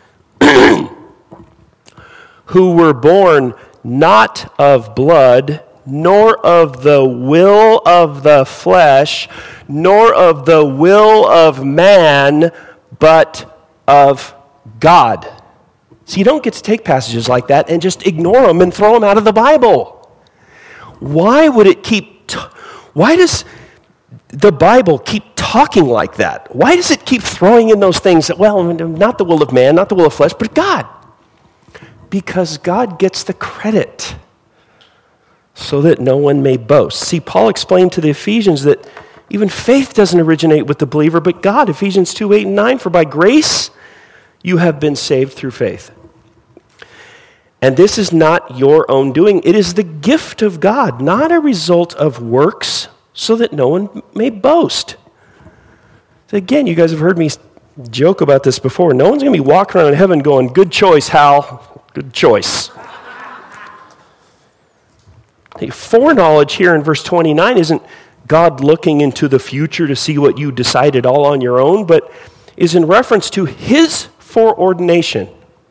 who were born not of blood, nor of the will of the flesh, nor of the will of man, but of God. So you don't get to take passages like that and just ignore them and throw them out of the Bible. Why would it keep, t- why does the Bible keep talking like that? Why does it keep throwing in those things that, well, not the will of man, not the will of flesh, but God? Because God gets the credit so that no one may boast. See, Paul explained to the Ephesians that even faith doesn't originate with the believer, but God. Ephesians two, eight, and nine, for by grace you have been saved through faith. And this is not your own doing. It is the gift of God, not a result of works, so that no one may boast. So again, you guys have heard me joke about this before. No one's going to be walking around in heaven going, good choice, Hal. Good choice. The foreknowledge here in verse twenty-nine isn't God looking into the future to see what you decided all on your own, but is in reference to his foreordination.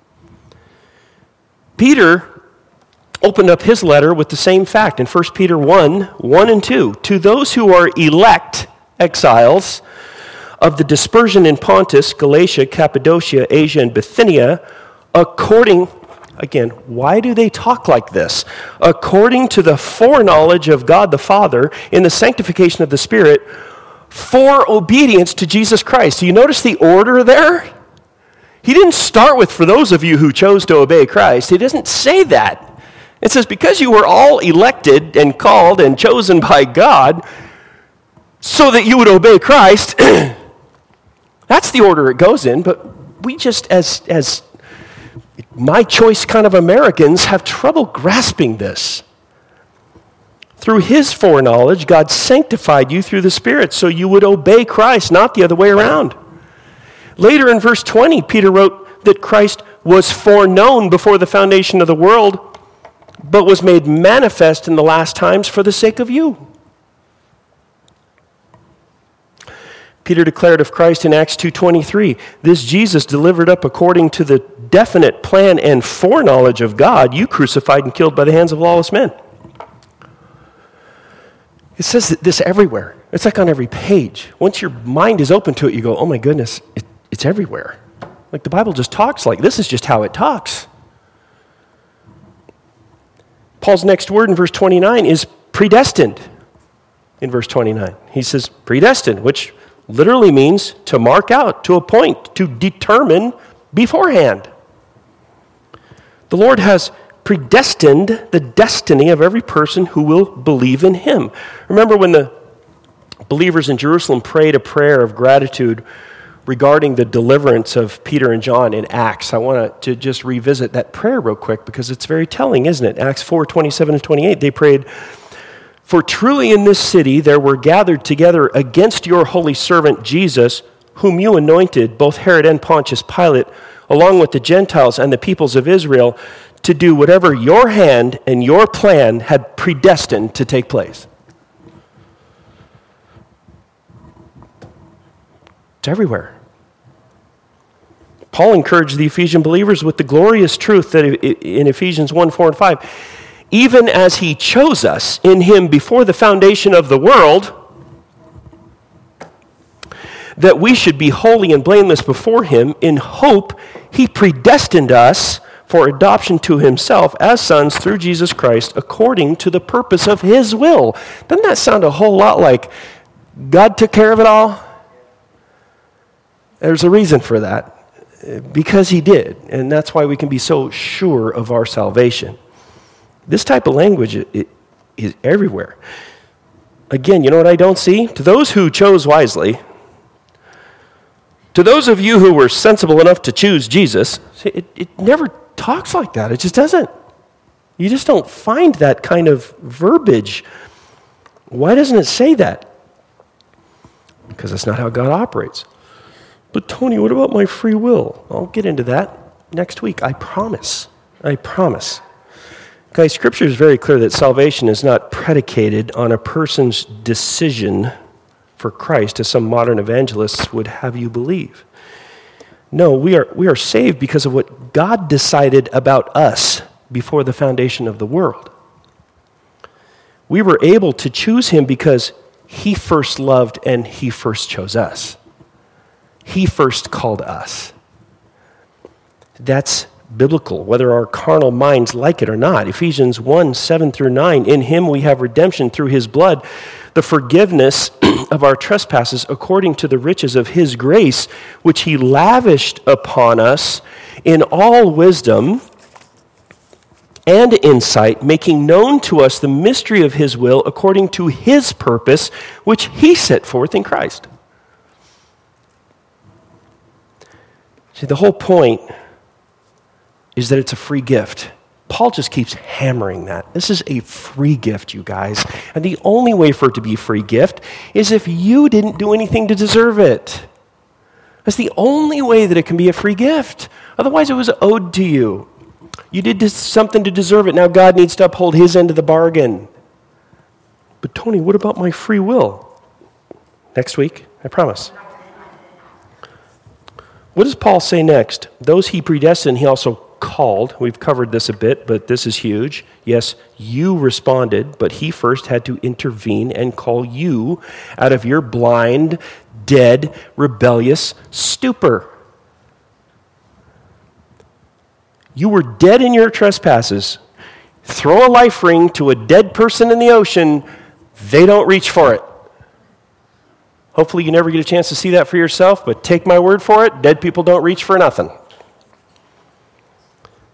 Peter opened up his letter with the same fact in First Peter one, one and two. To those who are elect exiles of the dispersion in Pontus, Galatia, Cappadocia, Asia, and Bithynia, according, again, why do they talk like this? According to the foreknowledge of God the Father in the sanctification of the Spirit, for obedience to Jesus Christ. Do you notice the order there? He didn't start with, for those of you who chose to obey Christ. He doesn't say that. It says, because you were all elected and called and chosen by God so that you would obey Christ, that's the order it goes in. But we just, as, as my choice kind of Americans, have trouble grasping this. Through his foreknowledge, God sanctified you through the Spirit so you would obey Christ, not the other way around. Later in verse twenty, Peter wrote that Christ was foreknown before the foundation of the world, but was made manifest in the last times for the sake of you. Peter declared of Christ in Acts two twenty-three, this Jesus delivered up according to the definite plan and foreknowledge of God, you crucified and killed by the hands of lawless men. It says this everywhere. It's like on every page. Once your mind is open to it, you go, oh my goodness, it, it's everywhere. Like the Bible just talks like this is just how it talks. Paul's next word in verse twenty-nine is predestined. In verse twenty-nine, he says predestined, which literally means to mark out, to appoint, to determine beforehand. The Lord has predestined the destiny of every person who will believe in him. Remember when the believers in Jerusalem prayed a prayer of gratitude regarding the deliverance of Peter and John in Acts? I want to just revisit that prayer real quick because it's very telling, isn't it? Acts four, twenty-seven and twenty-eight, they prayed, for truly in this city there were gathered together against your holy servant Jesus, whom you anointed, both Herod and Pontius Pilate, along with the Gentiles and the peoples of Israel, to do whatever your hand and your plan had predestined to take place. It's everywhere. Paul encouraged the Ephesian believers with the glorious truth that in Ephesians one, four, and five, even as he chose us in him before the foundation of the world, that we should be holy and blameless before him, in hope he predestined us for adoption to himself as sons through Jesus Christ, according to the purpose of his will. Doesn't that sound a whole lot like God took care of it all? There's a reason for that, because he did, and that's why we can be so sure of our salvation. This type of language it, it, is everywhere. Again, you know what I don't see? To those who chose wisely, to those of you who were sensible enough to choose Jesus, it, it never talks like that. It just doesn't. You just don't find that kind of verbiage. Why doesn't it say that? Because that's not how God operates. But Tony, what about my free will? I'll get into that next week. I promise. I promise. Guys, Scripture is very clear that salvation is not predicated on a person's decision for Christ, as some modern evangelists would have you believe. No, we are we are saved because of what God decided about us before the foundation of the world. We were able to choose him because he first loved and he first chose us. He first called us. That's biblical, whether our carnal minds like it or not. Ephesians one, seven through nine, in him we have redemption through his blood, the forgiveness of our trespasses according to the riches of his grace, which he lavished upon us in all wisdom and insight, making known to us the mystery of his will according to his purpose, which he set forth in Christ. See, the whole point is that it's a free gift. Paul just keeps hammering that. This is a free gift, you guys. And the only way for it to be a free gift is if you didn't do anything to deserve it. That's the only way that it can be a free gift. Otherwise, it was owed to you. You did something to deserve it. Now God needs to uphold his end of the bargain. But Tony, what about my free will? Next week, I promise. What does Paul say next? Those he predestined, he also called. We've covered this a bit, but this is huge. Yes, you responded, but he first had to intervene and call you out of your blind, dead, rebellious stupor. You were dead in your trespasses. Throw a life ring to a dead person in the ocean, they don't reach for it. Hopefully you never get a chance to see that for yourself, but take my word for it, dead people don't reach for nothing.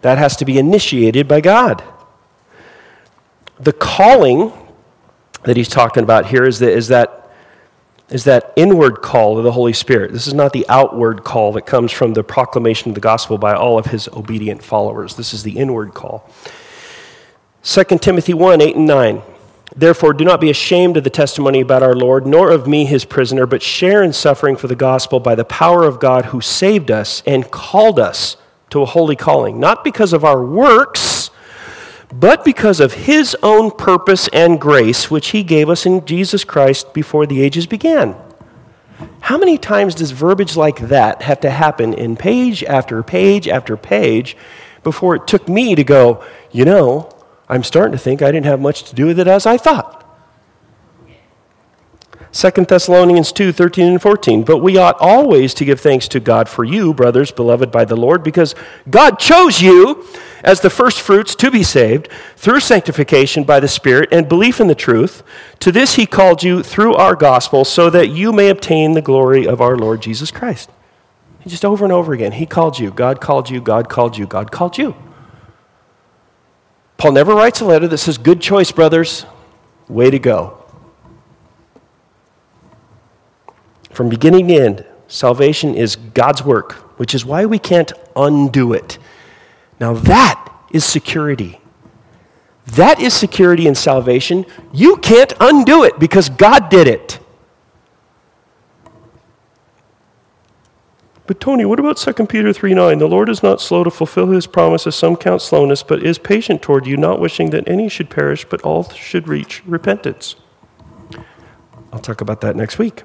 That has to be initiated by God. The calling that he's talking about here is, the, is, that, is that inward call of the Holy Spirit. This is not the outward call that comes from the proclamation of the gospel by all of his obedient followers. This is the inward call. Second Timothy one, eight and nine. Therefore, do not be ashamed of the testimony about our Lord, nor of me, his prisoner, but share in suffering for the gospel by the power of God who saved us and called us to a holy calling, not because of our works, but because of his own purpose and grace, which he gave us in Jesus Christ before the ages began. How many times does verbiage like that have to happen in page after page after page before it took me to go, you know, I'm starting to think I didn't have much to do with it as I thought. Second Thessalonians two, thirteen and fourteen. But we ought always to give thanks to God for you, brothers, beloved by the Lord, because God chose you as the first fruits to be saved through sanctification by the Spirit and belief in the truth. To this he called you through our gospel so that you may obtain the glory of our Lord Jesus Christ. Just over and over again, he called you, God called you, God called you, God called you. Paul never writes a letter that says, good choice, brothers, way to go. From beginning to end, salvation is God's work, which is why we can't undo it. Now that is security. That is security in salvation. You can't undo it because God did it. But Tony, what about Second Peter three nine? The Lord is not slow to fulfill his promise, as some count slowness, but is patient toward you, not wishing that any should perish, but all should reach repentance. I'll talk about that next week.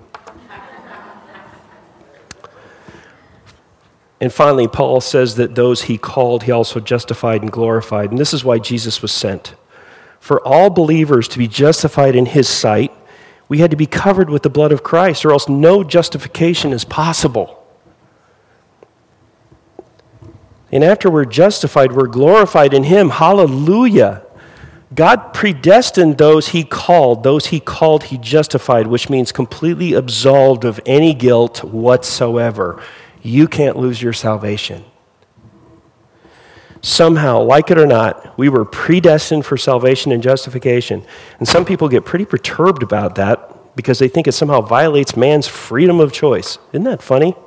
And finally, Paul says that those he called, he also justified and glorified. And this is why Jesus was sent. For all believers to be justified in his sight, we had to be covered with the blood of Christ, or else no justification is possible. And after we're justified, we're glorified in him. Hallelujah. God predestined those he called. Those he called, he justified, which means completely absolved of any guilt whatsoever. You can't lose your salvation. Somehow, like it or not, we were predestined for salvation and justification. And some people get pretty perturbed about that because they think it somehow violates man's freedom of choice. Isn't that funny?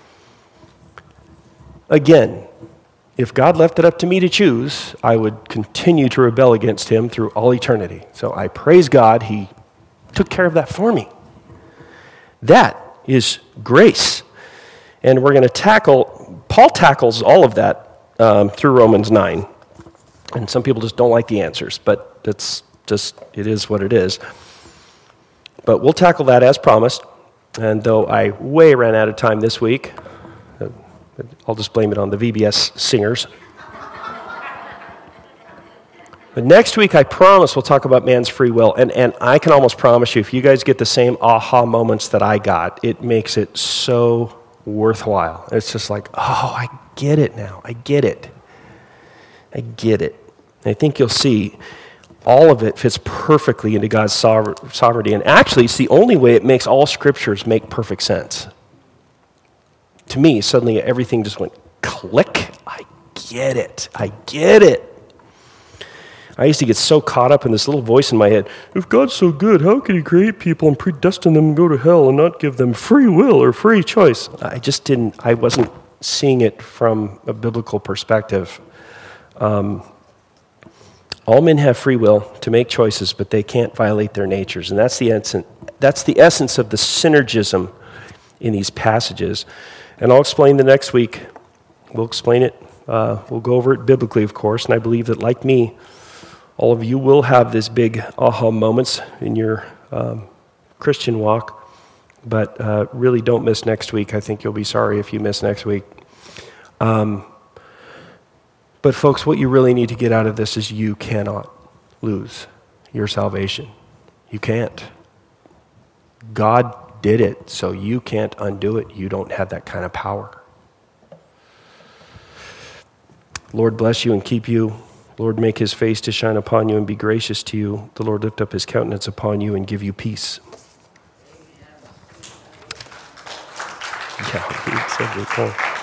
Again, if God left it up to me to choose, I would continue to rebel against him through all eternity. So I praise God, he took care of that for me. That is grace. And we're going to tackle, Paul tackles all of that um, through Romans nine. And some people just don't like the answers, but it's just, it is what it is. But we'll tackle that as promised. And though I way ran out of time this week, I'll just blame it on the V B S singers. But next week, I promise we'll talk about man's free will. And, and I can almost promise you, if you guys get the same aha moments that I got, it makes it so worthwhile. It's just like, oh, I get it now. I get it. I get it. And I think you'll see all of it fits perfectly into God's sovereignty. And actually, it's the only way it makes all scriptures make perfect sense. To me, suddenly everything just went click. I get it. I get it. I used to get so caught up in this little voice in my head. If God's so good, how could he create people and predestine them to go to hell and not give them free will or free choice? I just didn't, I wasn't seeing it from a biblical perspective. Um, all men have free will to make choices, but they can't violate their natures. And that's the essence, that's the essence of the synergism in these passages. And I'll explain the next week. We'll explain it. Uh, we'll go over it biblically, of course. And I believe that, like me, all of you will have this big aha moments in your um, Christian walk. But uh, really don't miss next week. I think you'll be sorry if you miss next week. Um, but folks, what you really need to get out of this is you cannot lose your salvation. You can't. God did it, so you can't undo it. You don't have that kind of power. Lord bless you and keep you. Lord make his face to shine upon you and be gracious to you. The Lord lift up his countenance upon you and give you peace. Yeah, he said it.